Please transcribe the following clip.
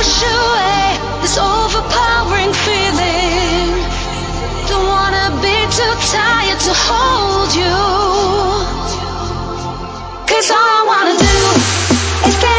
push away this overpowering feeling. Don't wanna be too tired to hold you. 'Cause all I wanna do is get